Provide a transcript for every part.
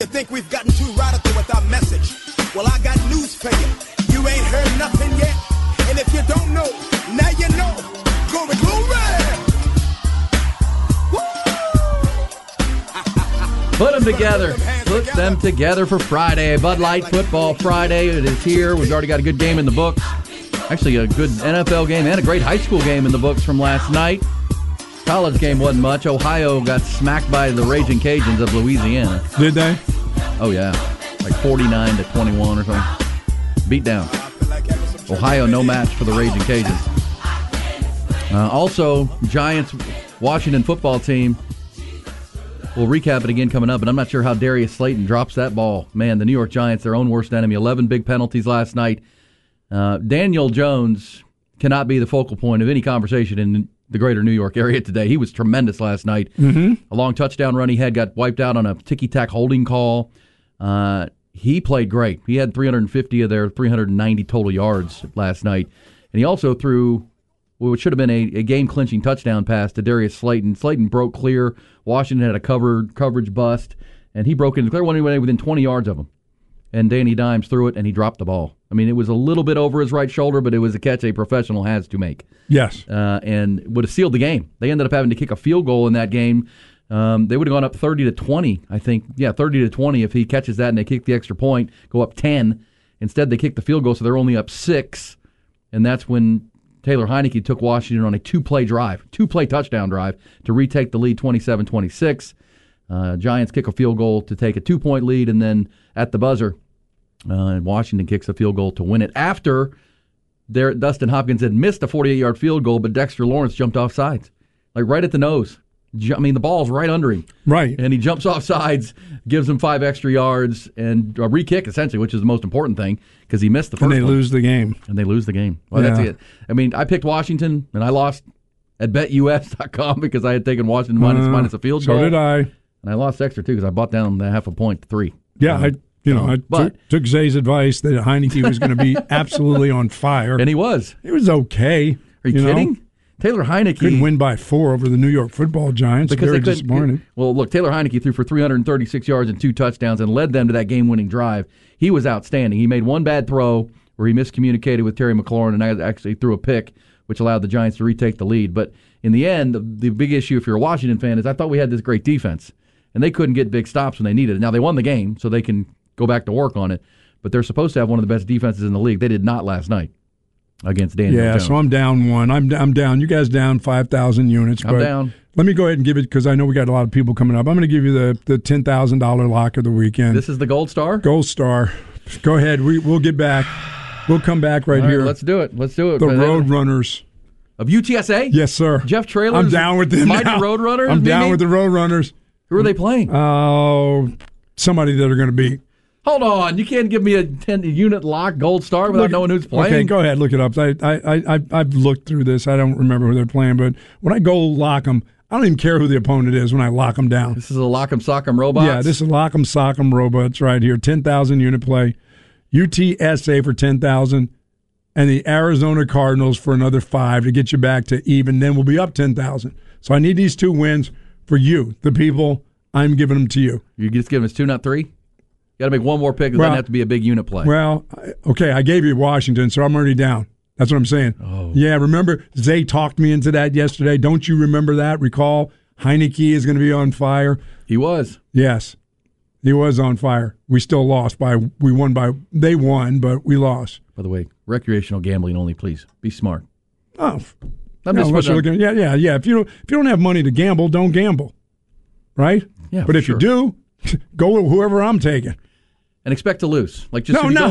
think we've gotten too radical with our message. Well, I got news for you. You ain't heard nothing yet. And if you don't know, now you know. Glory, glory! Put them together. Put them together for Friday. Bud Light Football Friday. It is here. We've already got a good game in the books. Actually, a good NFL game and a great high school game in the books from last night. College game wasn't much. Ohio got smacked by the Raging Cajuns of Louisiana. Did they? Oh, yeah. Like 49-21 or something. Beat down. Ohio, no match for the Raging Cajuns. Also, Giants, Washington football team. We'll recap it again coming up, but I'm not sure how Darius Slayton drops that ball. Man, the New York Giants, their own worst enemy. 11 big penalties last night. Daniel Jones cannot be the focal point of any conversation in the greater New York area today. He was tremendous last night. A long touchdown run he had got wiped out on a ticky-tack holding call. He played great. He had 350 of their 390 total yards last night. And he also threw what should have been a game-clinching touchdown pass to Darius Slayton. Slayton broke clear. Washington had a coverage bust, and he broke into clear one within 20 yards of him. And Danny Dimes threw it, and he dropped the ball. I mean, it was a little bit over his right shoulder, but it was a catch a professional has to make. Yes. And would have sealed the game. They ended up having to kick a field goal in that game. They would have gone up 30-20, I think. Yeah, 30-20 if he catches that and they kick the extra point, go up 10. Instead, they kicked the field goal, so they're only up 6. And that's when Taylor Heineke took Washington on a two-play touchdown drive to retake the lead 27-26. Giants kick a field goal to take a 2-point lead, and then at the buzzer, Washington kicks a field goal to win it. After Dustin Hopkins had missed a 48-yard field goal, but Dexter Lawrence jumped off sides, like right at the nose. I mean, the ball's right under him. Right. And he jumps off sides, gives him 5 extra yards, and a re-kick, essentially, which is the most important thing, because he missed the first one. And they lose the game. Well, That's it. I mean, I picked Washington, and I lost at betus.com because I had taken Washington minus a field goal. So did I. And I lost extra, too, because I bought down the half a point to 3. Yeah, I took Zay's advice that Heineke was going to be absolutely on fire. And he was. He was okay. Are you kidding? Taylor Heineke couldn't win by 4 over the New York Football Giants. Because very disappointing. Well, look, Taylor Heineke threw for 336 yards and 2 touchdowns and led them to that game-winning drive. He was outstanding. He made one bad throw where he miscommunicated with Terry McLaurin and actually threw a pick, which allowed the Giants to retake the lead. But in the end, the big issue, if you're a Washington fan, is I thought we had this great defense, and they couldn't get big stops when they needed it. Now, they won the game, so they can go back to work on it, but they're supposed to have one of the best defenses in the league. They did not last night against Daniel Jones. So I'm down 1. I'm down. You guys down 5,000 units. I'm down. Let me go ahead and give it, because I know we got a lot of people coming up. I'm going to give you the $10,000 lock of the weekend. This is the Gold Star? Gold Star. Go ahead. We'll get back. We'll come back right here. Let's do it. The Road Runners. Of UTSA? Yes, sir. Jeff Traylor? I'm down with them Mighty now. Road Runners? I'm down with the Road Runners. Who are they playing? Oh, somebody that are going to beat. Hold on. You can't give me a 10-unit lock Gold Star without knowing who's playing? Okay, go ahead. Look it up. I've looked through this. I don't remember who they're playing, but when I go lock them, I don't even care who the opponent is when I lock them down. This is a lock 'em, sock 'em robots? Yeah, this is lock 'em, sock 'em robots right here. 10,000 unit play. UTSA for 10,000, and the Arizona Cardinals for another 5 to get you back to even. Then we'll be up 10,000. So I need these 2 wins for you, the people. I'm giving them to you. You just giving us 2, not 3? You got to make one more pick. It doesn't have to be a big unit play. Well, okay, I gave you Washington, so I'm already down. That's what I'm saying. Oh. Yeah, remember, Zay talked me into that yesterday. Don't you remember that? Recall, Heineke is going to be on fire. He was. Yes, he was on fire. We still lost they won, but we lost. By the way, recreational gambling only, please. Be smart. Oh. I'm just looking. Yeah. If you don't have money to gamble, don't gamble. Right? Yeah. But if you do, go with whoever I'm taking. And expect to lose. No.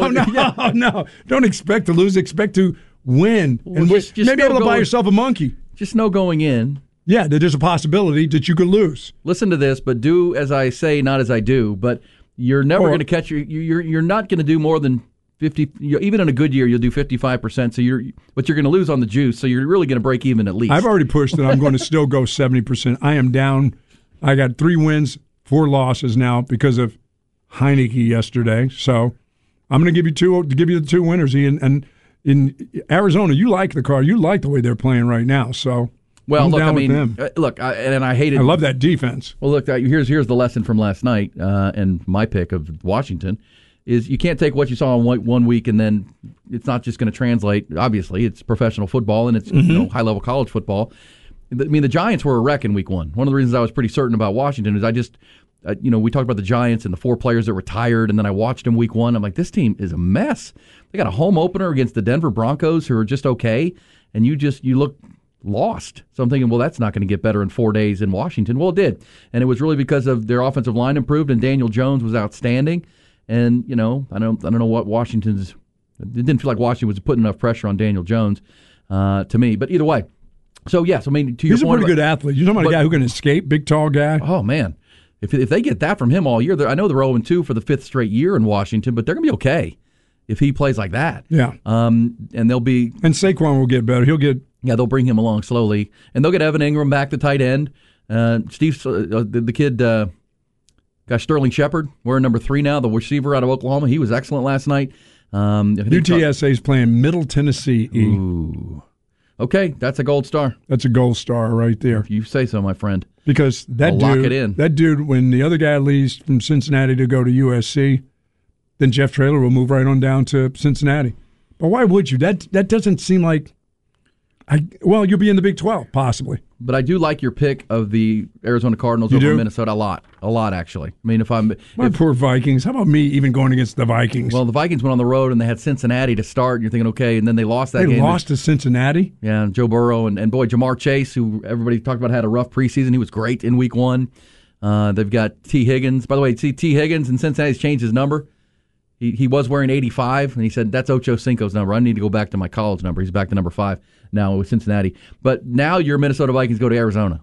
Don't expect to lose. Expect to win. Well, and just maybe able to buy yourself a monkey. Just know going in. Yeah, that there's a possibility that you could lose. Listen to this, but do as I say, not as I do. But you're never going to catch you're not going to do more than 50. Even in a good year, you'll do 55%. So but you're going to lose on the juice. So you're really going to break even at least. I've already pushed that I'm going to still go 70%. I am down. I got 3 wins, 4 losses now because of Heineke yesterday. So I'm going to give you the 2 winners. And in Arizona, you like the car. You like the way they're playing right now. So Well, I'm look, down I mean, with them. look, and I hated. I love that defense. Well, look, here's the lesson from last night, and my pick of Washington is you can't take what you saw in one week and then it's not just going to translate. Obviously, it's professional football and it's high level college football. I mean, the Giants were a wreck in week one. One of the reasons I was pretty certain about Washington is I just, we talked about the Giants and the 4 players that retired, and then I watched them week one. I'm like, this team is a mess. They got a home opener against the Denver Broncos, who are just okay, and you look lost. So I'm thinking, well, that's not going to get better in 4 days in Washington. Well, it did, and it was really because of their offensive line improved, and Daniel Jones was outstanding. And I don't know what Washington's. It didn't feel like Washington was putting enough pressure on Daniel Jones to me. But either way. So, yes, I mean, to your point. He's a pretty good athlete. You're talking about a guy who can escape, big, tall guy. Oh, man. If they get that from him all year, I know they're 0-2 for the 5th straight year in Washington, but they're going to be okay if he plays like that. Yeah. And they'll be. And Saquon will get better. He'll get. Yeah, they'll bring him along slowly. And they'll get Evan Ingram back, the tight end. Steve, the kid, Sterling Shepard, wearing number 3 now, the receiver out of Oklahoma. He was excellent last night. UTSA is playing Middle Tennessee. Ooh. Okay, that's a gold star. That's a gold star right there. If you say so, my friend. Because that I'll dude, lock it in. That dude, when the other guy leaves from Cincinnati to go to USC, then Jeff Traylor will move right on down to Cincinnati. But why would you? That doesn't seem like. You'll be in the Big 12 possibly. But I do like your pick of the Arizona Cardinals over Minnesota a lot actually. I mean, poor Vikings. How about me even going against the Vikings? Well, the Vikings went on the road and they had Cincinnati to start. And you're thinking, okay, and then they lost that game. They lost to Cincinnati. Yeah, Joe Burrow and boy, Jamar Chase, who everybody talked about had a rough preseason. He was great in week 1. They've got T. Higgins. By the way, T. Higgins in Cincinnati's changed his number. He was wearing 85, and he said, that's Ocho Cinco's number. I need to go back to my college number. He's back to number 5 now with Cincinnati. But now your Minnesota Vikings go to Arizona.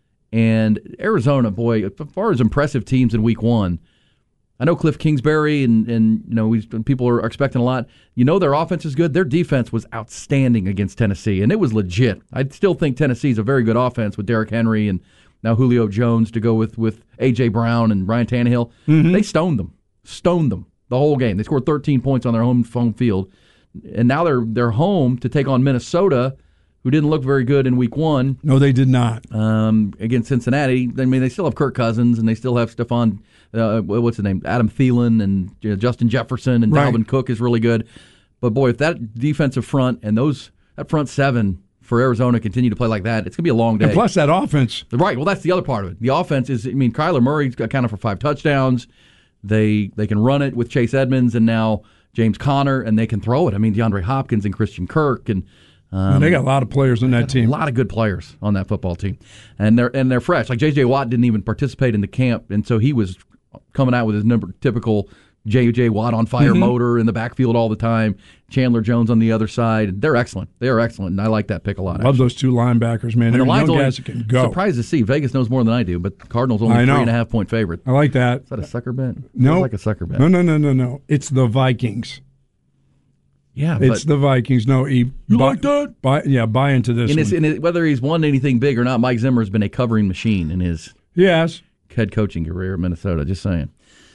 And Arizona, boy, as far as impressive teams in week 1, I know Cliff Kingsbury and people are expecting a lot. Their offense is good. Their defense was outstanding against Tennessee, and it was legit. I still think Tennessee's a very good offense with Derrick Henry and now Julio Jones to go with A.J. Brown and Ryan Tannehill. Mm-hmm. They stoned them. The whole game. They scored 13 points on their home field. And now they're home to take on Minnesota, who didn't look very good in week 1. No, they did not. Against Cincinnati. I mean, they still have Kirk Cousins, and they still have Adam Thielen, and Justin Jefferson, and right. Dalvin Cook is really good. But, boy, if that defensive front and that front 7 for Arizona continue to play like that, it's going to be a long day. And plus that offense. Right. Well, that's the other part of it. The offense is, Kyler Murray's accounted for 5 touchdowns. They can run it with Chase Edmonds and now James Conner, and they can throw it. DeAndre Hopkins and Christian Kirk, and they got a lot of players on that team. A lot of good players on that football team, and they're fresh. Like J.J. Watt didn't even participate in the camp, and so he was coming out with his typical J.J. Watt on fire motor in the backfield all the time. Chandler Jones on the other side. They're excellent. They are excellent, and I like that pick a lot. Love those 2 linebackers, man. They're young guys that can go. Surprised to see. Vegas knows more than I do, but the Cardinals only 3.5-point favorite. I like that. Is that a sucker bet? No. Feels like a sucker bet. No. It's the Vikings. Yeah, it's the Vikings. No, you like that? Buy into this. And whether he's won anything big or not, Mike Zimmer has been a covering machine in his head coaching career at Minnesota. Just saying.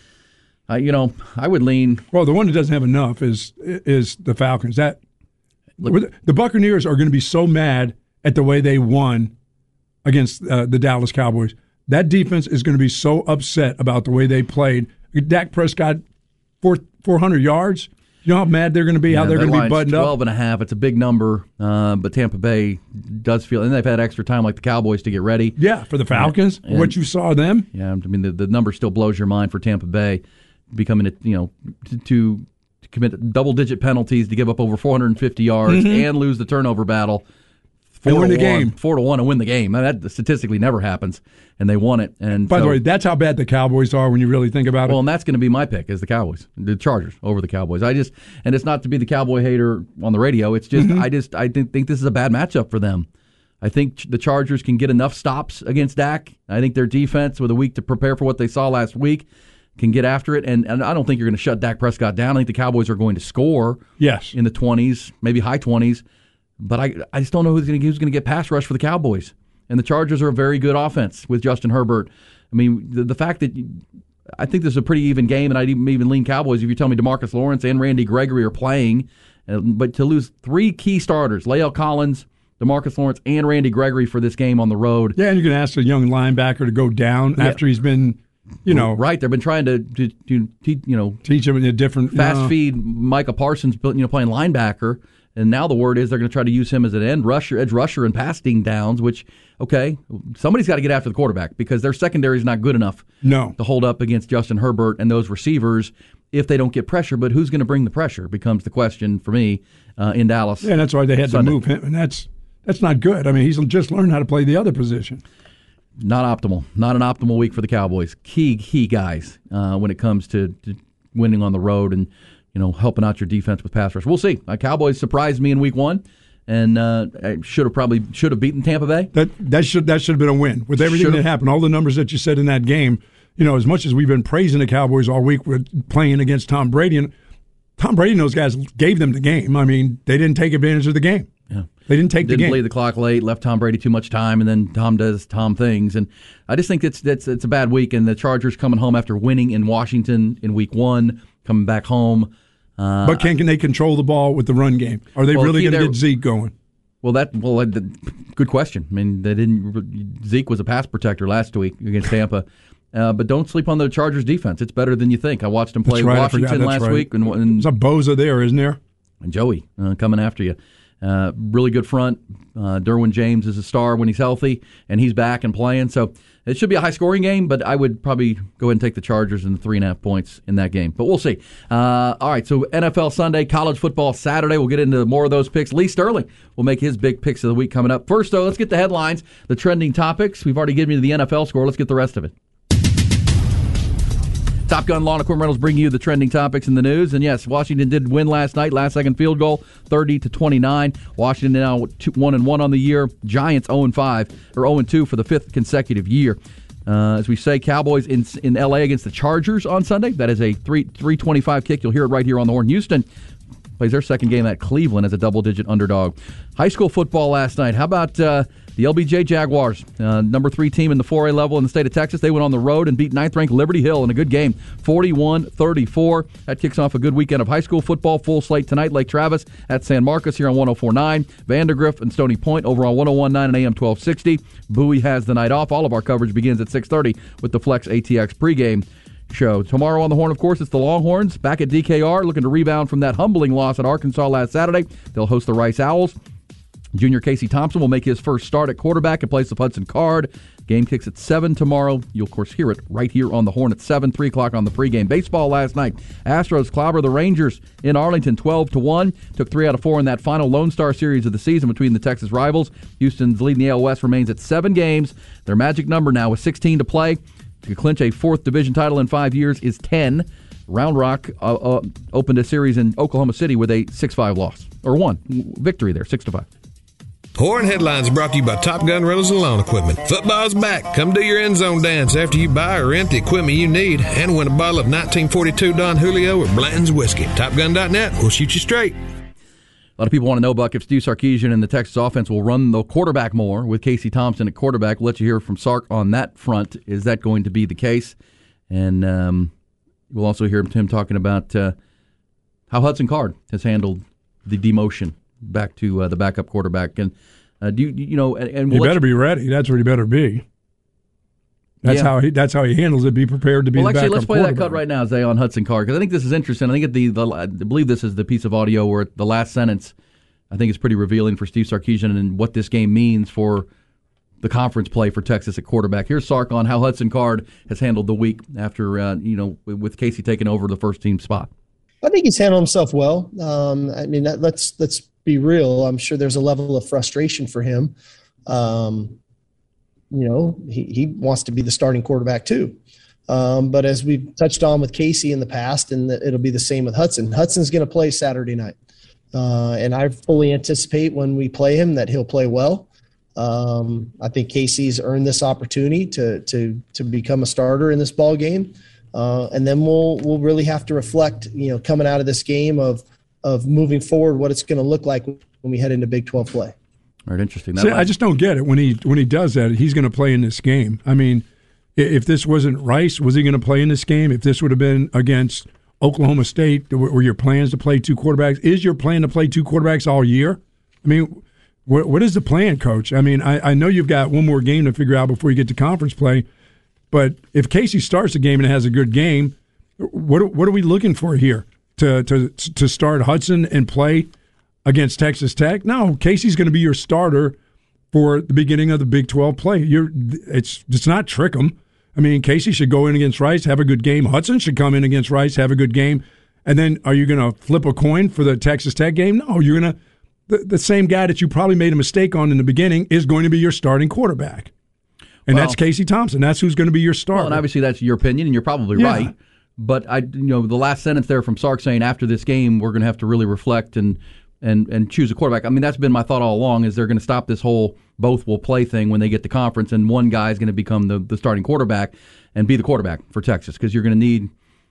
I would lean. Well, the one that doesn't have enough is the Falcons. The Buccaneers are going to be so mad at the way they won against the Dallas Cowboys. That defense is going to be so upset about the way they played. Dak Prescott, 400 yards. You know how mad they're going to be, how they're going to be buttoned up? 12.5. It's a big number, but Tampa Bay does feel, and they've had extra time like the Cowboys to get ready. Yeah, for the Falcons, what you saw them. Yeah, the number still blows your mind for Tampa Bay, becoming to commit double-digit penalties, to give up over 450 yards, and lose the turnover battle. And win the game. 4-1 and win the game. That statistically never happens, and they won it. And by the way, that's how bad the Cowboys are when you really think about it. Well, and that's going to be my pick is the Cowboys, the Chargers over the Cowboys. And it's not to be the Cowboy hater on the radio. It's just I think this is a bad matchup for them. I think the Chargers can get enough stops against Dak. I think their defense, with a week to prepare for what they saw last week, can get after it. And I don't think you're going to shut Dak Prescott down. I think the Cowboys are going to score in the 20s, maybe high 20s. But I just don't know who's going to get pass rush for the Cowboys. And the Chargers are a very good offense with Justin Herbert. The fact that I think this is a pretty even game, and I'd even lean Cowboys if you tell me DeMarcus Lawrence and Randy Gregory are playing. But to lose 3 key starters, Lael Collins, DeMarcus Lawrence and Randy Gregory for this game on the road. Yeah, and you can ask a young linebacker to go down after he's been, right. They've been trying to teach him a different fast feed Micah Parsons, playing linebacker. And now the word is they're going to try to use him as an edge rusher and passing downs, which, okay, somebody's got to get after the quarterback because their secondary is not good enough to hold up against Justin Herbert and those receivers if they don't get pressure. But who's going to bring the pressure becomes the question for me in Dallas. Yeah, and that's why they had to move him, and that's not good. I mean, he's just learned how to play the other position. Not optimal. Not an optimal week for the Cowboys. Key guys when it comes to winning on the road and helping out your defense with pass rush. We'll see. Cowboys surprised me in week 1, and should have beaten Tampa Bay. That should have been a win with everything that happened. All the numbers that you said in that game. As much as we've been praising the Cowboys all week, we're playing against Tom Brady, and Tom Brady and those guys gave them the game. I mean, they didn't take advantage of the game. Yeah. They didn't take the game. Didn't play the clock late, left Tom Brady too much time, and then Tom does Tom things. And I just think it's a bad week, and the Chargers coming home after winning in Washington in week 1, coming back home. But can they control the ball with the run game? Are they really going to get Zeke going? Good question. I mean, Zeke was a pass protector last week against Tampa. But don't sleep on the Chargers defense. It's better than you think. I watched him play Washington last week. And there's a Boza there, isn't there? And Joey coming after you. Really good front. Derwin James is a star when he's healthy, and he's back and playing. So it should be a high-scoring game, but I would probably go ahead and take the Chargers and the 3.5 points in that game. But we'll see. All right, so NFL Sunday, college football Saturday. We'll get into more of those picks. Lee Sterling will make his big picks of the week coming up. First, though, let's get the headlines, the trending topics. We've already given you the NFL score. Let's get the rest of it. Top Gun Lawn Equipment Rentals bring you the trending topics in the news. And yes, Washington did win last night, last-second field goal, 30-29. Washington now 1-1 on the year. Giants 0-5 or 0-2 for the 5th consecutive year. As we say, Cowboys in L.A. against the Chargers on Sunday. That is a 3:25 kick. You'll hear it right here on the Horn. Houston plays their second game at Cleveland as a double-digit underdog. High school football last night. How about the LBJ Jaguars, number 3 team in the 4A level in the state of Texas? They went on the road and beat 9th-ranked Liberty Hill in a good game, 41-34. That kicks off a good weekend of high school football. Full slate tonight, Lake Travis at San Marcos here on 104.9. Vandergrift and Stony Point over on 101.9 and AM 1260. Bowie has the night off. All of our coverage begins at 6:30 with the Flex ATX pregame show. Tomorrow on the Horn, of course, it's the Longhorns back at DKR looking to rebound from that humbling loss at Arkansas last Saturday. They'll host the Rice Owls. Junior Casey Thompson will make his first start at quarterback in place of Hudson Card. Game kicks at 7 tomorrow. You'll, of course, hear it right here on the Horn at 7, 3 o'clock on the pregame. Baseball last night. Astros clobber the Rangers in Arlington 12-1. Took 3 out of 4 in that final Lone Star series of the season between the Texas rivals. Houston's leading the AL West remains at 7 games. Their magic number now with 16 to play to clinch a 4th division title in 5 years is 10. Round Rock opened a series in Oklahoma City with a 6-5 loss. Or victory there, 6-5. Horn Headlines brought to you by Top Gun Rentals and Lawn Equipment. Football's back. Come do your end zone dance after you buy or rent the equipment you need and win a bottle of 1942 Don Julio or Blanton's Whiskey. TopGun.net. We'll shoot you straight. A lot of people want to know, Buck, if Steve Sarkisian and the Texas offense will run the quarterback more with Casey Thompson at quarterback. We'll let you hear from Sark on that front. Is that going to be the case? And we'll also hear him talking about how Hudson Card has handled the demotion back to the backup quarterback. And you better be ready. That's where you better be. That's how he handles it. Be prepared to be the backup quarterback. Let's play that cut right now, Zay, on Hudson Card, because I think this is interesting. I think I believe this is the piece of audio where the last sentence I think is pretty revealing for Steve Sarkisian and what this game means for the conference play for Texas at quarterback. Here's Sark on how Hudson Card has handled the week after with Casey taking over the first team spot. I think he's handled himself well. Let's be real. I'm sure there's a level of frustration for him. He wants to be the starting quarterback too. But as we've touched on with Casey in the past, and it'll be the same with Hudson. Hudson's going to play Saturday night. And I fully anticipate when we play him that he'll play well. I think Casey's earned this opportunity to become a starter in this ball game. And then we'll really have to reflect, coming out of this game of moving forward, what it's going to look like when we head into Big 12 play. All right, interesting. I just don't get it. When he does that, he's going to play in this game. I mean, if this wasn't Rice, was he going to play in this game? If this would have been against Oklahoma State, were your plans to play 2 quarterbacks? Is your plan to play 2 quarterbacks all year? I mean, What is the plan, Coach? I mean, I know you've got one more game to figure out before you get to conference play, but if Casey starts the game and has a good game, what are we looking for here to start Hudson and play against Texas Tech? No, Casey's going to be your starter for the beginning of the Big 12 play. It's not trick 'em. I mean, Casey should go in against Rice, have a good game. Hudson should come in against Rice, have a good game. And then are you going to flip a coin for the Texas Tech game? No, you're going to the same guy that you probably made a mistake on in the beginning is going to be your starting quarterback. And that's Casey Thompson. That's who's going to be your starter. Well, and obviously that's your opinion, and you're probably right. But the last sentence there from Sark saying after this game we're going to have to really reflect and choose a quarterback. I mean, that's been my thought all along, is they're going to stop this whole both will play thing when they get to conference, and one guy is going to become the starting quarterback and be the quarterback for Texas, because you're going to need,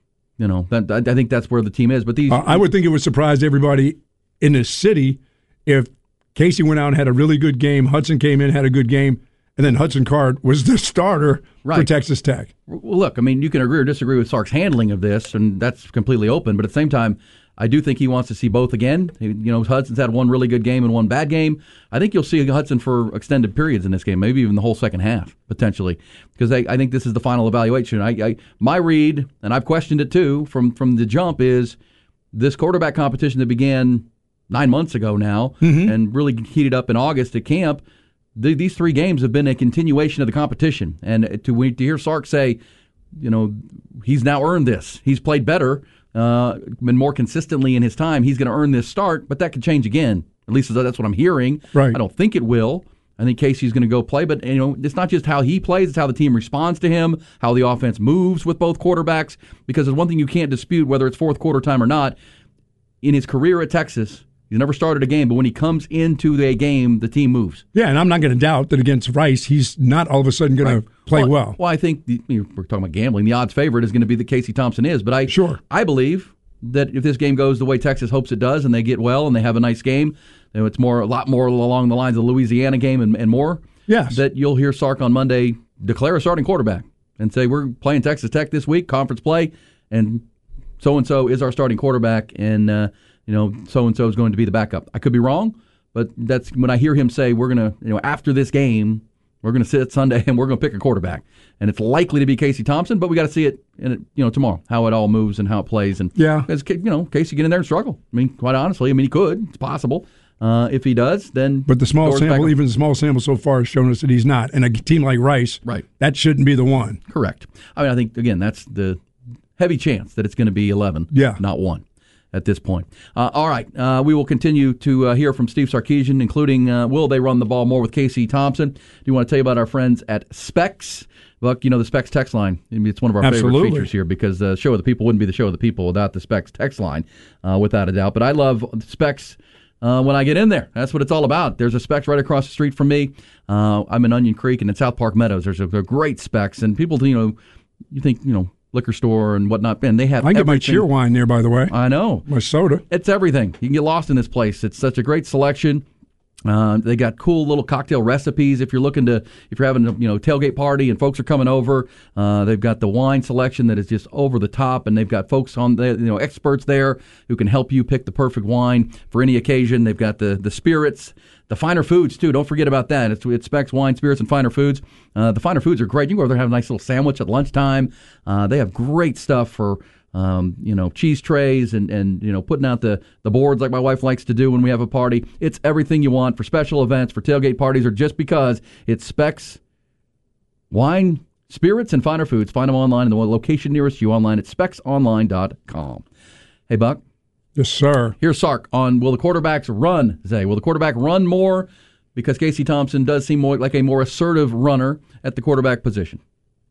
I think that's where the team is. But I would think it would surprise everybody in the city if Casey went out and had a really good game, Hudson came in, had a good game, and then Hudson Card was the starter for Texas Tech. Well, look, I mean, you can agree or disagree with Sark's handling of this, and that's completely open. But at the same time, I do think he wants to see both again. Hudson's had one really good game and one bad game. I think you'll see Hudson for extended periods in this game, maybe even the whole second half, potentially, because I think this is the final evaluation. My read, and I've questioned it too from the jump, is this quarterback competition that began 9 months ago now and really heated up in August at camp. These 3 games have been a continuation of the competition. And to hear Sark say, he's now earned this. He's played better, been more consistently in his time. He's going to earn this start, but that could change again. At least that's what I'm hearing. Right. I don't think it will. I think Casey's going to go play, but it's not just how he plays, it's how the team responds to him, how the offense moves with both quarterbacks, because there's one thing you can't dispute, whether it's fourth quarter time or not. In his career at Texas, he's never started a game, but when he comes into the game, the team moves. Yeah, and I'm not going to doubt that against Rice, he's not all of a sudden going to play well. Well, I think we're talking about gambling. The odds favorite is going to be that Casey Thompson is, but I believe that if this game goes the way Texas hopes it does, and they get well and they have a nice game, it's a lot more along the lines of the Louisiana game and more. Yes, that you'll hear Sark on Monday declare a starting quarterback and say we're playing Texas Tech this week, conference play, and so is our starting quarterback, and so-and-so is going to be the backup. I could be wrong, but that's when I hear him say we're going to, after this game, we're going to sit Sunday and we're going to pick a quarterback. And it's likely to be Casey Thompson, but we got to see it tomorrow, how it all moves and how it plays. And because, Casey get in there and struggle. I mean, quite honestly, he could. It's possible. If he does, then... But the small sample so far has shown us that he's not. And a team like Rice, that shouldn't be the one. Correct. I mean, I think, again, that's the heavy chance that it's going to be 11, not 1. At this point. All right. We will continue to hear from Steve Sarkisian, including will they run the ball more with Casey Thompson. Do you want to tell you about our friends at Specs? Buck, the Specs text line. It's one of our favorite features here, because the Show of the People wouldn't be the Show of the People without the Specs text line, without a doubt. But I love Specs when I get in there. That's what it's all about. There's a Specs right across the street from me. I'm in Onion Creek and in South Park Meadows. There's a great Specs. And people, you think, liquor store and whatnot, and they have I get my cheer wine there, by the way. I know. My soda. It's everything. You can get lost in this place. It's such a great selection. They got cool little cocktail recipes if you're having a tailgate party and folks are coming over. They've got the wine selection that is just over the top, and they've got folks on there, experts there who can help you pick the perfect wine for any occasion. They've got the spirits, the finer foods too. Don't forget about that. It's Specs Wine, Spirits, and Finer Foods. The finer foods are great. You can go over there and have a nice little sandwich at lunchtime. They have great stuff for cheese trays and putting out the boards like my wife likes to do when we have a party. It's everything you want for special events, for tailgate parties, or just because it's Specs Wine, Spirits, and Finer Foods. Find them online in the location nearest you online at specsonline.com. Hey, Buck. Yes, sir. Here's Sark on will the quarterbacks run, Zay? Will the quarterback run more? Because Casey Thompson does seem more like a more assertive runner at the quarterback position.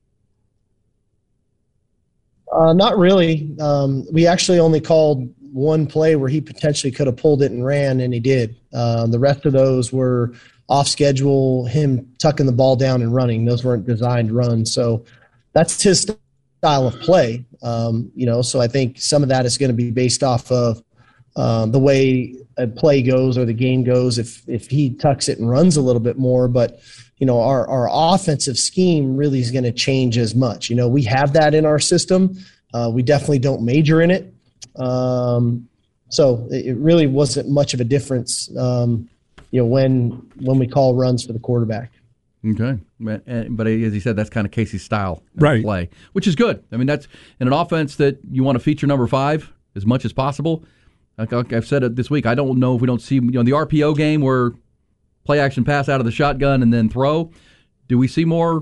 Not really. We actually only called one play where he potentially could have pulled it and ran, and he did. The rest of those were off schedule, him tucking the ball down and running. Those weren't designed runs. So that's his style of play. So I think some of that is going to be based off of the way a play goes or the game goes if he tucks it and runs a little bit more. But, our offensive scheme really is going to change as much. We have that in our system. We definitely don't major in it. So it really wasn't much of a difference when we call runs for the quarterback. Okay. But as he said, that's kind of Casey's style of Right. play, which is good. I mean, that's in an offense that you want to feature number 5 as much as possible. Like I've said it this week, I don't know if we don't see the RPO game where play action pass out of the shotgun and then throw. Do we see more,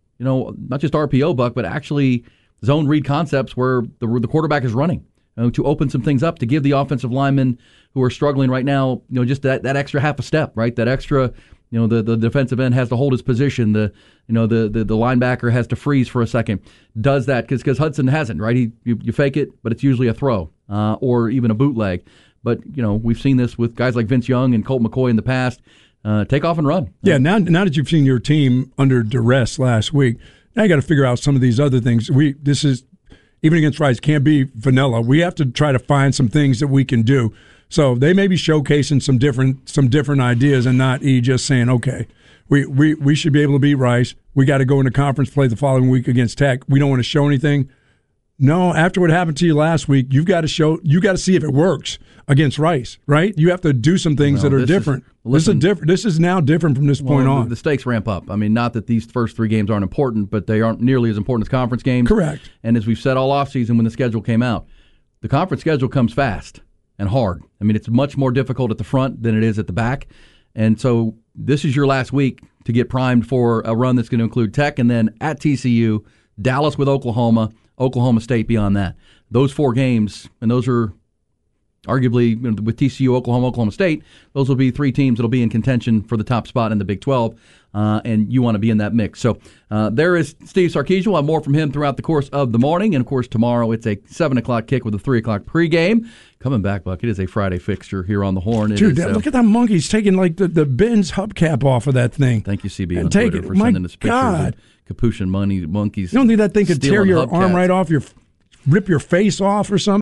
not just RPO, Buck, but actually zone read concepts where the quarterback is running to open some things up to give the offensive linemen who are struggling right now, just that extra half a step, right? That extra, the defensive end has to hold his position. The linebacker has to freeze for a second. Does that because Hudson hasn't, right? You fake it, but it's usually a throw or even a bootleg. But we've seen this with guys like Vince Young and Colt McCoy in the past. Take off and run. Yeah, now that you've seen your team under duress last week, now you got to figure out some of these other things. This is even against Rice can't be vanilla. We have to try to find some things that we can do. So they may be showcasing some different ideas and not just saying, okay, we should be able to beat Rice. We got to go into conference play the following week against Tech. We don't want to show anything. No, after what happened to you last week, you got to see if it works against Rice, right? You have to do some things that are different. This is now different from this point on. The stakes ramp up. I mean, not that these first 3 games aren't important, but they aren't nearly as important as conference games. Correct. And as we've said all offseason when the schedule came out, the conference schedule comes fast and hard. I mean, it's much more difficult at the front than it is at the back. And so this is your last week to get primed for a run that's going to include Tech and then at TCU, Dallas with Oklahoma, Oklahoma State beyond that. Those 4 games, and those are arguably, with TCU, Oklahoma State, those will be 3 teams that will be in contention for the top spot in the Big 12, and you want to be in that mix. So there is Steve Sarkisian. We'll have more from him throughout the course of the morning, and of course tomorrow it's a 7 o'clock kick with a 3 o'clock pregame. Coming back, Buck, it is a Friday fixture here on the Horn. Dude, look at that monkey. He's taking the Ben's hubcap off of that thing. Thank you, CB, on Twitter for sending us pictures of Capuchin monkeys. You don't think that thing could tear your arm right off, rip your face off or something?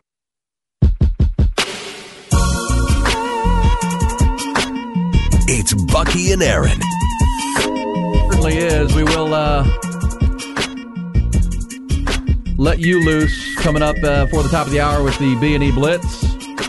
It's Bucky and Aaron. Certainly is. We will let you loose coming up for the top of the hour with the B&E Blitz.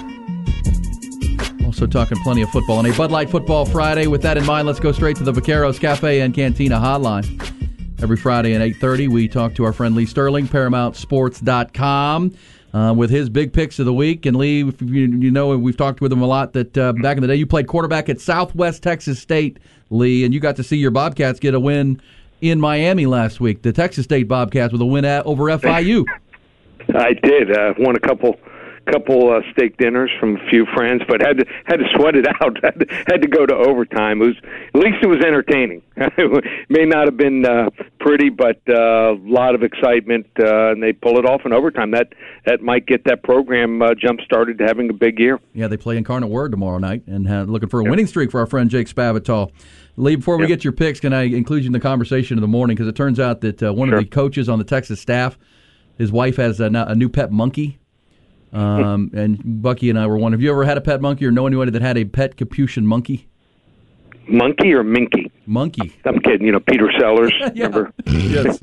Also talking plenty of football on a Bud Light Football Friday. With that in mind, let's go straight to the Vaqueros Cafe and Cantina hotline. Every Friday at 8:30, we talk to our friend Lee Sterling, ParamountSports.com, with his big picks of the week. And Lee, we've talked with him a lot that back in the day you played quarterback at Southwest Texas State, Lee, and you got to see your Bobcats get a win in Miami last week. The Texas State Bobcats with a win over FIU. I did. Won a couple steak dinners from a few friends, but had to sweat it out. had to go to overtime. At least it was entertaining. It may not have been pretty, but a lot of excitement, and they pull it off in overtime. That might get that program jump started to having a big year. Yeah, they play Incarnate Word tomorrow night, and looking for a winning streak for our friend Jake Spavital. Lee, before we get your picks, can I include you in the conversation of the morning? Because it turns out that one of the coaches on the Texas staff, his wife has a new pet monkey. And Bucky and I were wondering, have you ever had a pet monkey or know anybody that had a pet Capuchin monkey? Monkey or minky? Monkey. I'm kidding. Peter Sellers. Remember? Yes.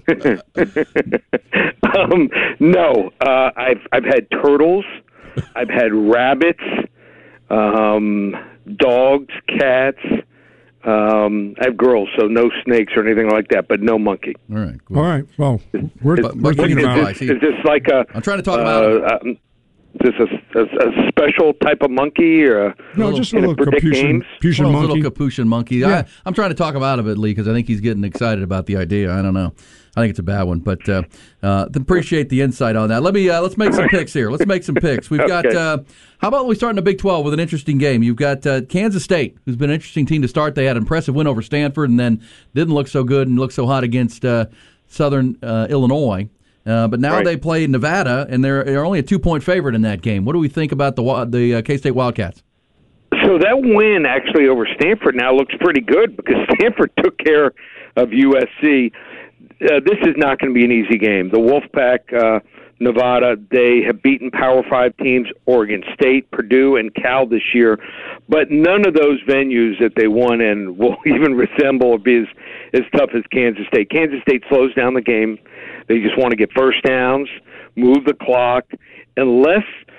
No. I've had turtles. I've had rabbits, dogs, cats. I have girls, so no snakes or anything like that, but no monkey. All right. Cool. All right. Well, we're thinking about it. Is this like a? I'm trying to talk about. Is this a special type of monkey or just a little Capuchin monkey? A little Capuchin monkey. Yeah. I'm trying to talk him out of it, Lee, because I think he's getting excited about the idea. I don't know. I think it's a bad one, but appreciate the insight on that. Let's make some picks here. Let's make some picks. We've got. How about we start in the Big 12 with an interesting game? You've got Kansas State, who's been an interesting team to start. They had an impressive win over Stanford, and then didn't look so good and looked so hot against Southern Illinois. But now they play Nevada, and they're only a 2-point favorite in that game. What do we think about the K-State Wildcats? So that win actually over Stanford now looks pretty good because Stanford took care of USC. This is not going to be an easy game. The Wolfpack, Nevada, they have beaten Power 5 teams, Oregon State, Purdue, and Cal this year. But none of those venues that they won in will even resemble or be as tough as Kansas State. Kansas State slows down the game. They just want to get first downs, move the clock, unless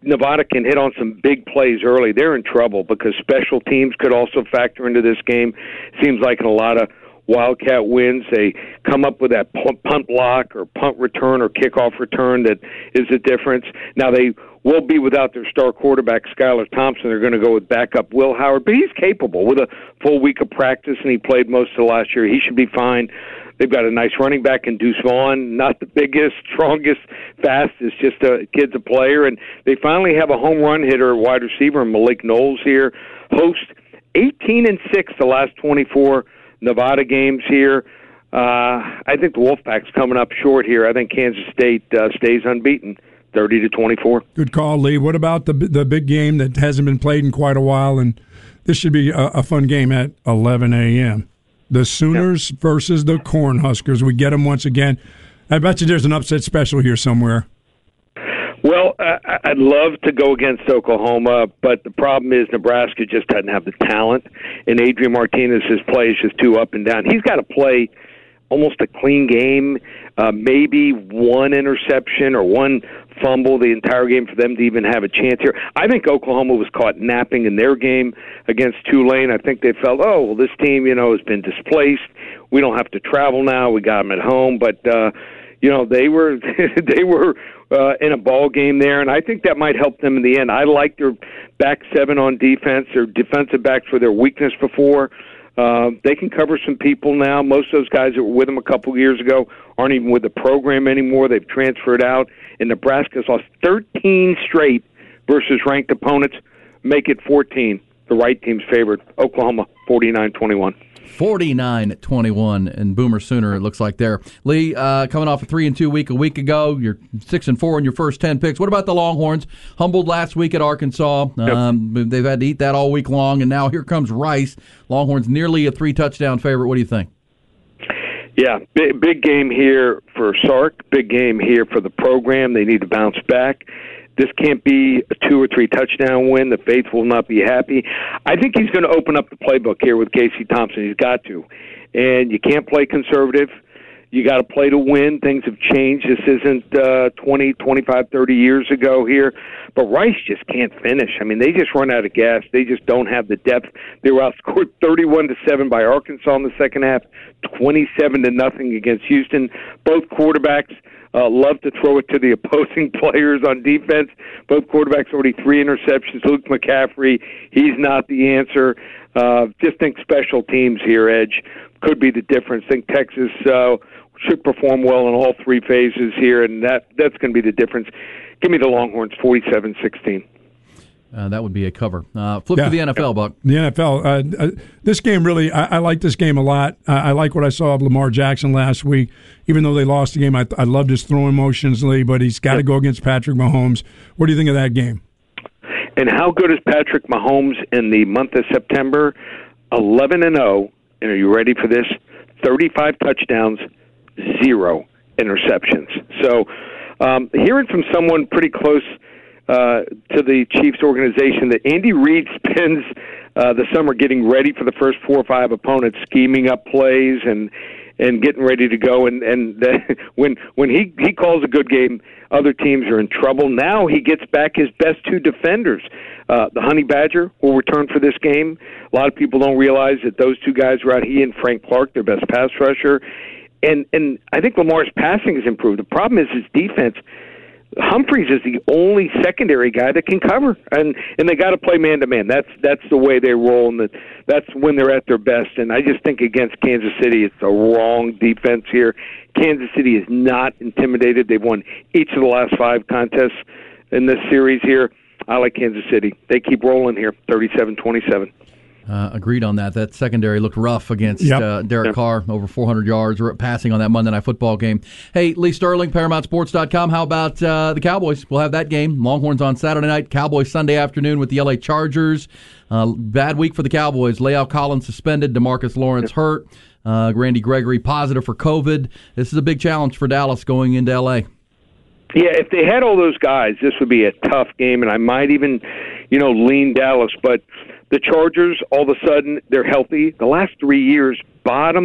Nevada can hit on some big plays early, they're in trouble because special teams could also factor into this game. Seems like in a lot of Wildcat wins, they come up with that punt block or punt return or kickoff return that is the difference. Now, they will be without their star quarterback, Skylar Thompson. They're going to go with backup Will Howard, but he's capable with a full week of practice, and he played most of last year. He should be fine. They've got a nice running back in Deuce Vaughn, not the biggest, strongest, fastest, just a kid's a player. And they finally have a home run hitter, wide receiver, Malik Knowles here. Host 18-6 the last 24 Nevada games here. I think the Wolfpack's coming up short here. I think Kansas State stays unbeaten, 30-24. Good call, Lee. What about the big game that hasn't been played in quite a while, and this should be a fun game at 11 a.m.? The Sooners versus the Cornhuskers. We get them once again. I bet you there's an upset special here somewhere. Well, I'd love to go against Oklahoma, but the problem is Nebraska just doesn't have the talent, and Adrian Martinez's play is just too up and down. He's got to play almost a clean game, maybe one interception or one fumble the entire game for them to even have a chance here. I think Oklahoma was caught napping in their game against Tulane. I think they felt, oh, well, this team, has been displaced. We don't have to travel now. We got them at home. But, they were they were in a ball game there, and I think that might help them in the end. I like their back seven on defense. Their defensive backs were their weakness before. They can cover some people now. Most of those guys that were with them a couple years ago aren't even with the program anymore. They've transferred out. And Nebraska's lost 13 straight versus ranked opponents. Make it 14. The right team's favored. Oklahoma, 49-21. 49-21, and Boomer Sooner, it looks like there. Lee, coming off a 3-2 week a week ago, you're 6-4 in your first 10 picks. What about the Longhorns? Humbled last week at Arkansas. They've had to eat that all week long, and now here comes Rice. Longhorns nearly a 3-touchdown favorite. What do you think? Yeah, big game here for Sark. Big game here for the program. They need to bounce back. This can't be a 2 or 3 touchdown win. The faithful will not be happy. I think he's going to open up the playbook here with Casey Thompson. He's got to. And you can't play conservative. You got to play to win. Things have changed. This isn't 20, 25, 30 years ago here. But Rice just can't finish. I mean, they just run out of gas. They just don't have the depth. They were outscored 31-7 by Arkansas in the second half, 27-0 against Houston. Both quarterbacks love to throw it to the opposing players on defense. Both quarterbacks already 3 interceptions. Luke McCaffrey, he's not the answer. Just think special teams here, Edge, could be the difference. Think Texas should perform well in all 3 phases here, and that's going to be the difference. Give me the Longhorns, 47-16. That would be a cover. Flip to the NFL, Buck. The NFL. This game really, I like this game a lot. I like what I saw of Lamar Jackson last week. Even though they lost the game, I loved his throwing motions, Lee, but he's got to go against Patrick Mahomes. What do you think of that game? And how good is Patrick Mahomes in the month of September? 11-0, and are you ready for this? 35 touchdowns, 0 interceptions. So hearing from someone pretty close to the Chiefs organization that Andy Reid spends the summer getting ready for the first 4 or 5 opponents, scheming up plays and getting ready to go. And when he calls a good game, other teams are in trouble. Now he gets back his best 2 defenders. The Honey Badger will return for this game. A lot of people don't realize that those 2 guys were out. He and Frank Clark, their best pass rusher. And I think Lamar's passing has improved. The problem is his defense. Humphreys is the only secondary guy that can cover, and they got to play man-to-man. That's the way they roll, and that's when they're at their best. And I just think against Kansas City, it's the wrong defense here. Kansas City is not intimidated. They've won each of the last 5 contests in this series here. I like Kansas City. They keep rolling here, 37-27. Agreed on that. That secondary looked rough against Derek Carr, over 400 yards passing on that Monday Night Football game. Hey, Lee Sterling, ParamountSports.com. How about the Cowboys? We'll have that game. Longhorns on Saturday night, Cowboys Sunday afternoon with the L.A. Chargers. Bad week for the Cowboys. La'el Collins suspended, DeMarcus Lawrence hurt, Randy Gregory positive for COVID. This is a big challenge for Dallas going into L.A. Yeah, if they had all those guys, this would be a tough game, and I might even, lean Dallas. But the Chargers, all of a sudden, they're healthy. The last 3 years, bottom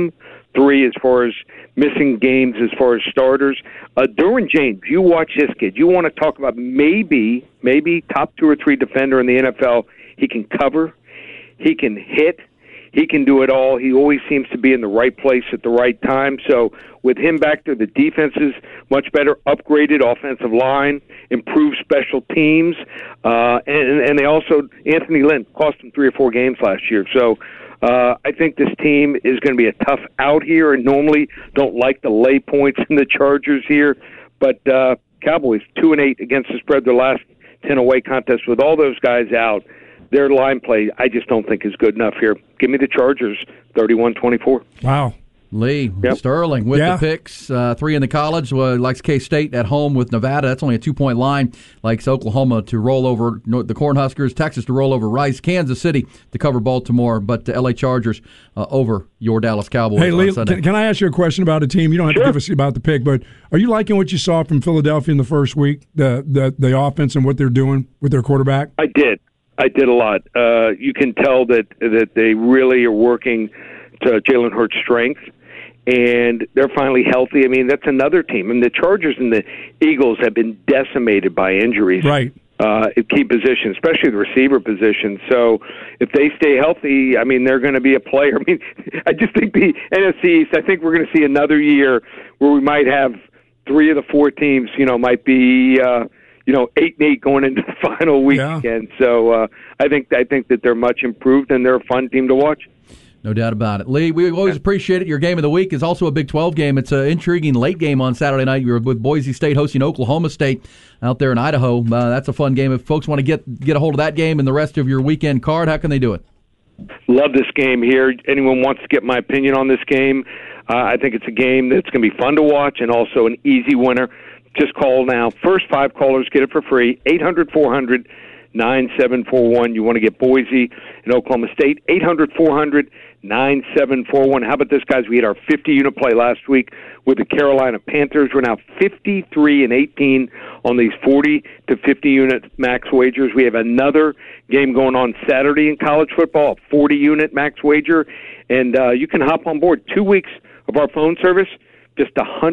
3 as far as missing games as far as starters. Derwin James, you watch this kid. You want to talk about maybe top 2 or 3 defender in the NFL. He can cover. He can hit. He can do it all. He always seems to be in the right place at the right time. So with him back there, the defense is much better, upgraded offensive line, improved special teams, and they also, Anthony Lynn cost him 3 or 4 games last year. So I think this team is going to be a tough out here, and normally don't like to lay points in the Chargers here. But Cowboys 2-8 against the spread their last 10 away contests. With all those guys out, their line play, I just don't think is good enough here. Give me the Chargers, 31-24. Wow. Lee, Sterling with the picks. 3 in the college. Likes K-State at home with Nevada. That's only a 2-point line. Likes Oklahoma to roll over the Cornhuskers. Texas to roll over Rice. Kansas City to cover Baltimore. But the L.A. Chargers over your Dallas Cowboys. Hey, Lee, on Sunday. Can I ask you a question about a team? You don't have to give us about the pick, but are you liking what you saw from Philadelphia in the first week, the offense and what they're doing with their quarterback? I did a lot. You can tell that they really are working to Jalen Hurts' strength, and they're finally healthy. I mean, that's another team. And the Chargers and the Eagles have been decimated by injuries. Right. At key positions, especially the receiver position. So if they stay healthy, I mean, they're going to be a player. I mean, I just think the NFC East, I think we're going to see another year where we might have 3 of the 4 teams, might be 8-8 going into the final weekend. Yeah. So I think that they're much improved, and they're a fun team to watch. No doubt about it. Lee, we always appreciate it. Your game of the week is also a Big 12 game. It's an intriguing late game on Saturday night. You're with Boise State hosting Oklahoma State out there in Idaho. That's a fun game. If folks want to get a hold of that game and the rest of your weekend card, how can they do it? Love this game here. Anyone wants to get my opinion on this game, I think it's a game that's going to be fun to watch and also an easy winner. Just call now. First 5 callers get it for free. 800-400-9741. You want to get Boise and Oklahoma State. 800-400-9741. How about this, guys? We had our 50-unit play last week with the Carolina Panthers. We're now 53-18 on these 40 to 50-unit max wagers. We have another game going on Saturday in college football, a 40-unit max wager. And you can hop on board 2 weeks of our phone service, just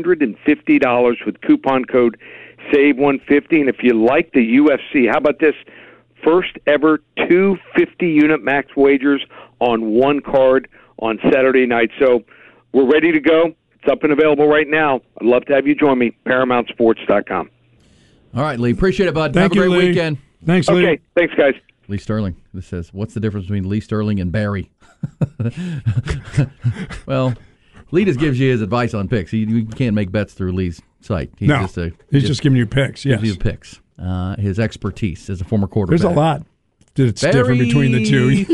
$150 with coupon code SAVE150. And if you like the UFC, how about this? First ever 2 50-unit max wagers on one card on Saturday night. So we're ready to go. It's up and available right now. I'd love to have you join me, ParamountSports.com. All right, Lee. Appreciate it, bud. Thank have a you, great Lee. weekend. Thanks, Lee. Okay, thanks, guys. Lee Sterling. This says, what's the difference between Lee Sterling and Barry? Well, Lee just gives you his advice on picks. You can't make bets through Lee's site. He's just giving you picks. Yes, gives you picks. His expertise as a former quarterback. There's a lot that's different between the two.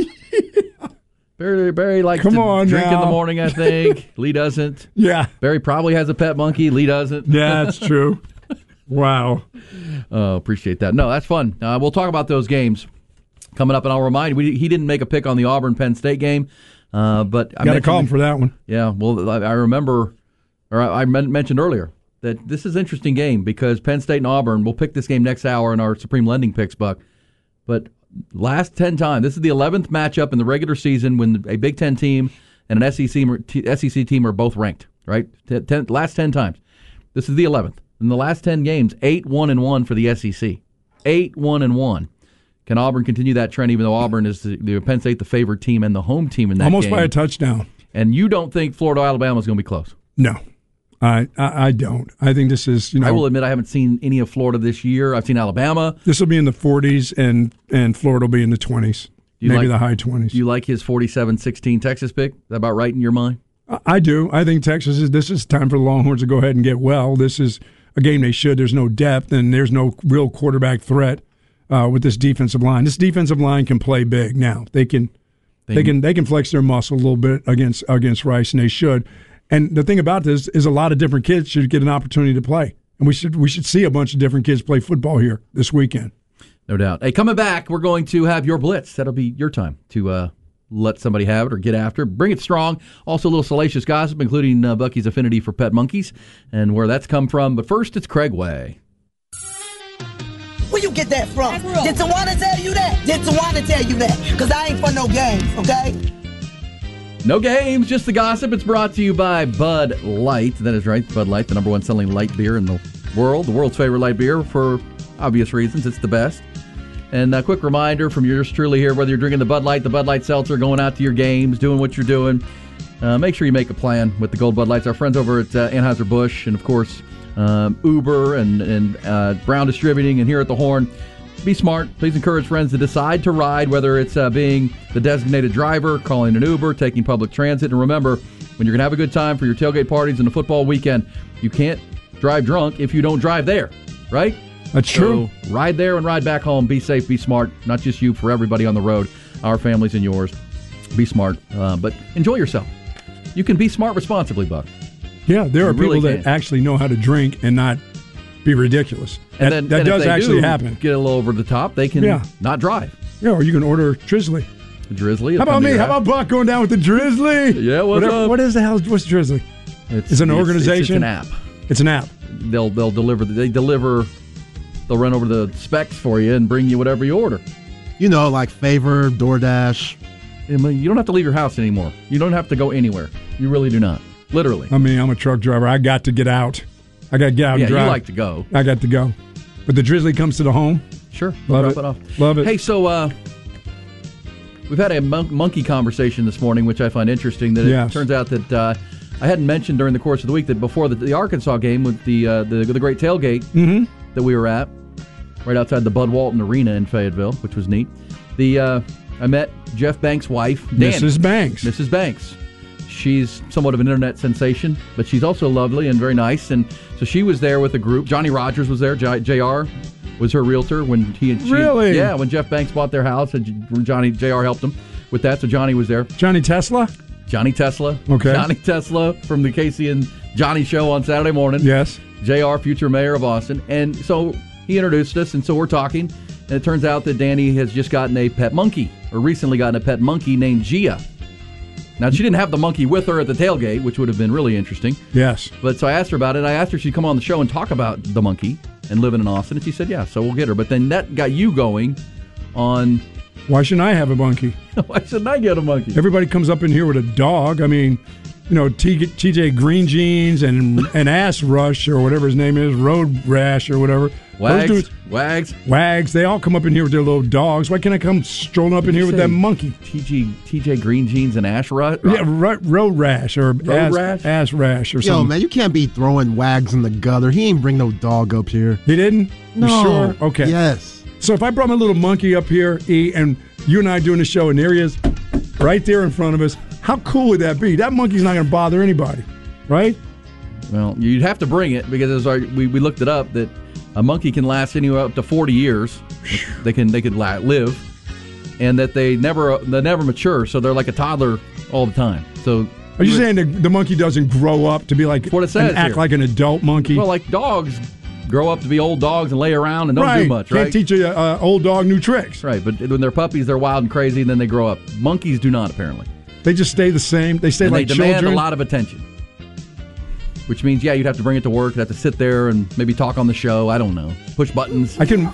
Barry likes to drink in the morning, I think. Lee doesn't. Yeah. Barry probably has a pet monkey. Lee doesn't. Yeah, that's true. Wow. Appreciate that. No, that's fun. We'll talk about those games coming up, and I'll remind you, he didn't make a pick on the Auburn-Penn State game. But I got to call him for that one. Yeah, well, I remember, or I mentioned earlier, that this is an interesting game because Penn State and Auburn, we'll pick this game next hour in our Supreme Lending Picks, Buck. But last 10 times, this is the 11th matchup in the regular season when a Big Ten team and an SEC team are both ranked, right? Last 10 times. This is the 11th. In the last 10 games, 8-1-1 for the SEC. 8-1-1. Can Auburn continue that trend, even though Auburn is the Penn State the favored team and the home team in that Almost game? by a touchdown. And you don't think Florida-Alabama is going to be close? No, I don't. I think this is, I will admit I haven't seen any of Florida this year. I've seen Alabama. This will be in the 40s, and Florida will be in the 20s, maybe the high 20s. Do you like his 47-16 Texas pick? Is that about right in your mind? I do. I think this is time for the Longhorns to go ahead and get well. This is a game they should. There's no depth, and there's no real quarterback threat. With this defensive line, this defensive line can play big. Now they can flex their muscle a little bit against Rice, and they should. And the thing about this is a lot of different kids should get an opportunity to play, and we should see a bunch of different kids play football here this weekend. No doubt. Hey, coming back, we're going to have your blitz. That'll be your time to let somebody have it or get after. Bring it strong. Also, a little salacious gossip, including Bucky's affinity for pet monkeys and where that's come from. But first, it's Craig Way. Where you get that from? Did Tawana tell you that? Did Tawana tell you that? Because I ain't for no games, okay? No games, just the gossip. It's brought to you by Bud Light. That is right, Bud Light, the number one selling light beer in the world, the world's favorite light beer for obvious reasons. It's the best. And a quick reminder from yours truly here, whether you're drinking the Bud Light Seltzer, going out to your games, doing what you're doing, make sure you make a plan with the Gold Bud Lights. Our friends over at Anheuser-Busch and, of course, Uber and Brown Distributing and here at the Horn. Be smart. Please encourage friends to decide to ride, whether it's being the designated driver, calling an Uber, taking public transit. And remember, when you're going to have a good time for your tailgate parties and the football weekend, you can't drive drunk if you don't drive there, right? That's true. So ride there and ride back home. Be safe, be smart. Not just you, for everybody on the road, our families and yours. Be smart, but enjoy yourself. You can be smart responsibly, Buck. Yeah, there are really people that actually know how to drink and not be ridiculous. And that does actually happen. Get a little over the top, they can not drive. Yeah, or you can order Drizzly. Drizzly. How about me? How about Buck going down with the Drizzly? Yeah, what's up? What is the hell? What's Drizzly? It's an organization. It's an app. It's an app. They'll deliver. They'll run over the specs for you and bring you whatever you order. You know, like Favor, DoorDash. I mean, you don't have to leave your house anymore. You don't have to go anywhere. You really do not. Literally. I mean, I'm a truck driver. I got to get out. I got to get out and drive. You like to go. I got to go. But the Drizzly comes to the home. Sure. Love Drop it. it off. Love it. Hey, so we've had a monkey conversation this morning, which I find interesting. That it turns out that I hadn't mentioned during the course of the week that before the Arkansas game with the great tailgate that we were at, right outside the Bud Walton Arena in Fayetteville, which was neat. I met Jeff Banks' wife, Danny. Mrs. Banks. She's somewhat of an internet sensation, but she's also lovely and very nice. And so she was there with a group. Johnny Rogers was there. JR was her realtor when he and she. Really? Yeah, when Jeff Banks bought their house, and JR helped him with that. So Johnny was there. Johnny Tesla? Johnny Tesla. Okay. Johnny Tesla from the Casey and Johnny show on Saturday morning. Yes. JR, future mayor of Austin. And so he introduced us, and so we're talking. And it turns out that Danny has just gotten a pet monkey, or recently gotten a pet monkey named Gia. Now, she didn't have the monkey with her at the tailgate, which would have been really interesting. Yes. But so I asked her about it. I asked her if she'd come on the show and talk about the monkey and living in Austin. And she said, yeah, so we'll get her. But then that got you going on... Why shouldn't I have a monkey? Why shouldn't I get a monkey? Everybody comes up in here with a dog. I mean, you know, TJ Green Jeans and Ass Rush or whatever his name is, Road Rash or whatever. Wags. They all come up in here with their little dogs. Why can't I come strolling up in here with that monkey? TJ Green Jeans and Ash Rush? Yeah, Road Rash or Ass Rash or something. Yo, man, you can't be throwing Wags in the gutter. He ain't bring no dog up here. He didn't? No. You sure? Okay. Yes. So if I brought my little monkey up here, and you and I doing the show, and there he is, right there in front of us, how cool would that be? That monkey's not going to bother anybody, right? Well, you'd have to bring it because we looked it up that a monkey can last anywhere up to 40 years. They could live, and that they never mature, so they're like a toddler all the time. So are you saying the monkey doesn't grow up to be like what it says and act here. like an adult monkey? Well, like dogs grow up to be old dogs and lay around and don't do much, right? Can't teach an old dog new tricks. Right, but when they're puppies, they're wild and crazy, and then they grow up. Monkeys do not, apparently. They just stay the same. They stay like children. They demand a lot of attention. Which means, you'd have to bring it to work. You'd have to sit there and maybe talk on the show. I don't know. Push buttons. I can.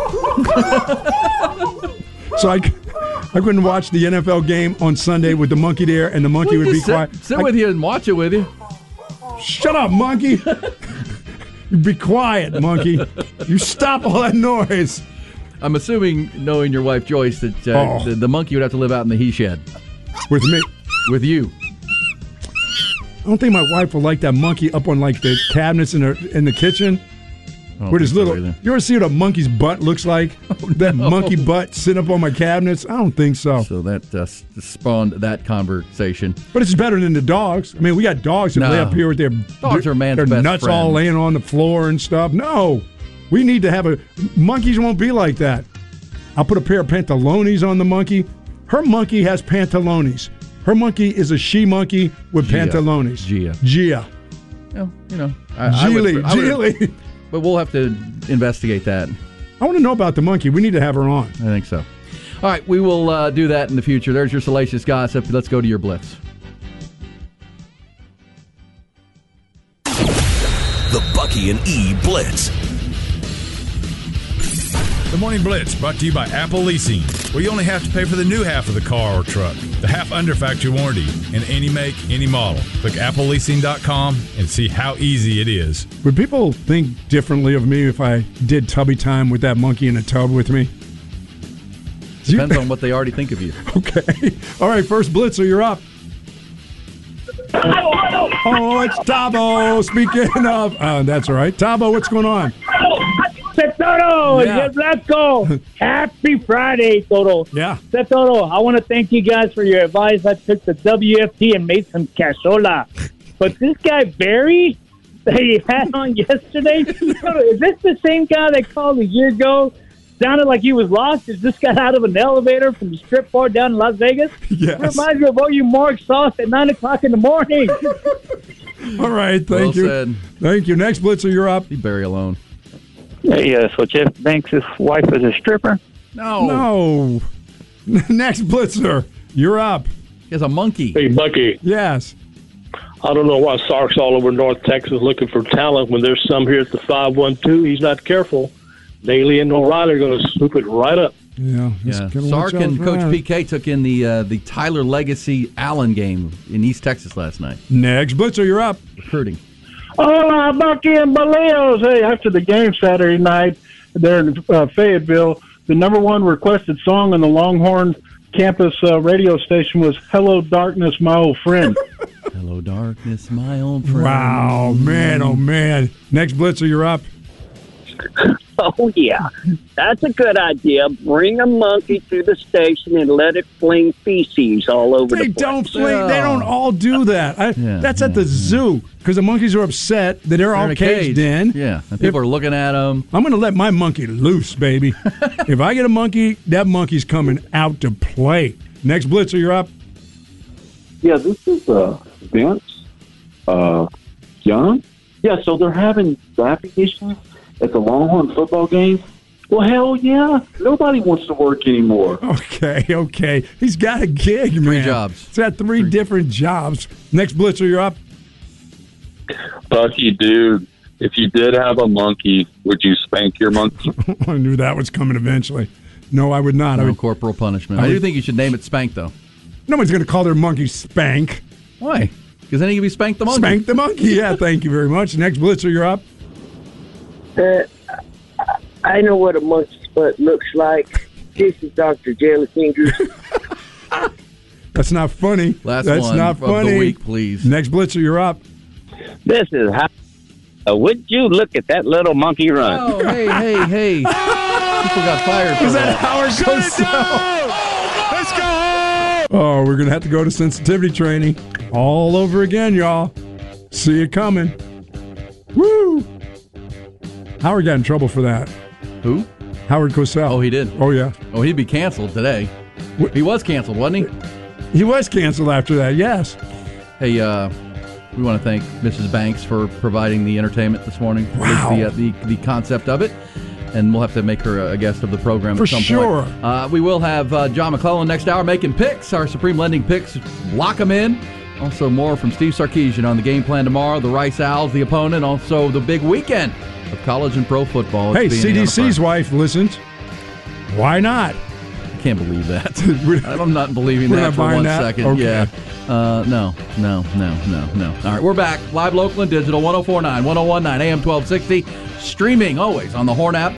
So I couldn't watch the NFL game on Sunday with the monkey there, and the monkey would be quiet. Sit with you and watch it with you. Shut up, monkey. You be quiet, monkey. You stop all that noise. I'm assuming, knowing your wife Joyce, that the monkey would have to live out in the he shed. With me. With you. I don't think my wife will like that monkey up on like the cabinets in the kitchen. With his little. You ever see what a monkey's butt looks like? Monkey butt sitting up on my cabinets? I don't think so. So that spawned that conversation. But it's better than the dogs. I mean, we got dogs that lay up here with their dogs are man's best nuts friend. all laying on the floor and stuff. No, we need to have monkeys won't be like that. I'll put a pair of pantalones on the monkey. Her monkey has pantalones. Her monkey is a she monkey with pantalones. Gia. Well, Geely. But we'll have to investigate that. I want to know about the monkey. We need to have her on. I think so. All right, we will do that in the future. There's your salacious gossip. Let's go to your Blitz. The Bucky and E Blitz. The Morning Blitz brought to you by Apple Leasing, where you only have to pay for the new half of the car or truck, the half under factory warranty, in any make, any model. Click appleleasing.com and see how easy it is. Would people think differently of me if I did tubby time with that monkey in a tub with me? Depends on what they already think of you. Okay. All right, first Blitzer, you're up. Oh, it's Tabo. Speaking of, that's all right. Tabo, what's going on? Toro, Yeah. let's go. Happy Friday, Toro. Yeah. Toro, I want to thank you guys for your advice. I took the WFT and made some cashola. But this guy, Barry, that he had on yesterday, Toro, is this the same guy that called a year ago? Sounded like he was lost. Is this guy out of an elevator from the strip bar down in Las Vegas? Yes. Reminds me of you Mark Sauce at 9 o'clock in the morning. All right, thank Well you. said. Thank you. Next Blitzer, you're up. Leave Barry alone. Hey, so Jeff Banks' wife is a stripper? No. Next Blitzer, you're up. He has a monkey. Hey, Bucky. Yes. I don't know why Sark's all over North Texas looking for talent when there's some here at the 512. He's not careful. Daly and O'Reilly are going to swoop it right up. Yeah. Sark and Coach PK took in the Tyler Legacy Allen game in East Texas last night. Next Blitzer, you're up. Recruiting. Hola, Bucky and Baleos. Hey, after the game Saturday night there in Fayetteville, the number one requested song on the Longhorn campus radio station was Hello Darkness, My Old Friend. Hello, darkness, my old friend. Wow, man, oh man. Next Blitzer, you're up. Oh, yeah. That's a good idea. Bring a monkey to the station and let it fling feces all over the place. They don't all do that. That's at the zoo because the monkeys are upset that they're all in a caged cage. in. Yeah, and people are looking at them. I'm going to let my monkey loose, baby. If I get a monkey, that monkey's coming out to play. Next Blitzer, you're up. Yeah, this is Vince Young. Yeah, so they're having traffic issues at the Longhorn football game. Well, hell yeah. Nobody wants to work anymore. Okay. He's got a gig, man. 3 jobs. He's got three different jobs. Next Blitzer, you're up. Bucky, dude, if you did have a monkey, would you spank your monkey? I knew that was coming eventually. No, I would not. No corporal punishment. I do think you should name it Spank, though. No one's going to call their monkey Spank. Why? Because then he can be Spank the monkey. Spank the monkey, yeah. Thank you very much. Next Blitzer, you're up. I know what a monkey's butt looks like. This is Dr. Jelly Fingers. That's not funny. That's not of funny. the week, please. Next Blitzer, you're up. This is how. Would you look at that little monkey run? Oh, hey. People got fired for Is that Howard Cosell? Let's go! Oh, we're going to have to go to sensitivity training all over again, y'all. See you coming. Woo! Howard got in trouble for that. Who? Howard Cosell. Oh, he did? Oh, yeah. Oh, he'd be canceled today. He was canceled, wasn't he? He was canceled after that, yes. Hey, we want to thank Mrs. Banks for providing the entertainment this morning. Wow. At least the concept of it. And we'll have to make her a guest of the program at some point. We will have John McClellan next hour making picks, our Supreme Lending picks. Lock them in. Also more from Steve Sarkisian on the game plan tomorrow. The Rice Owls, the opponent. Also the big weekend of college and pro football. Hey, CDC's wife listens. Why not? I can't believe that. I'm not believing We're that not for buying 1 that? second. Okay. Yeah. No. All right, we're back. Live, local, and digital, 104.9, 101.9, AM 1260. Streaming always on the Horn app.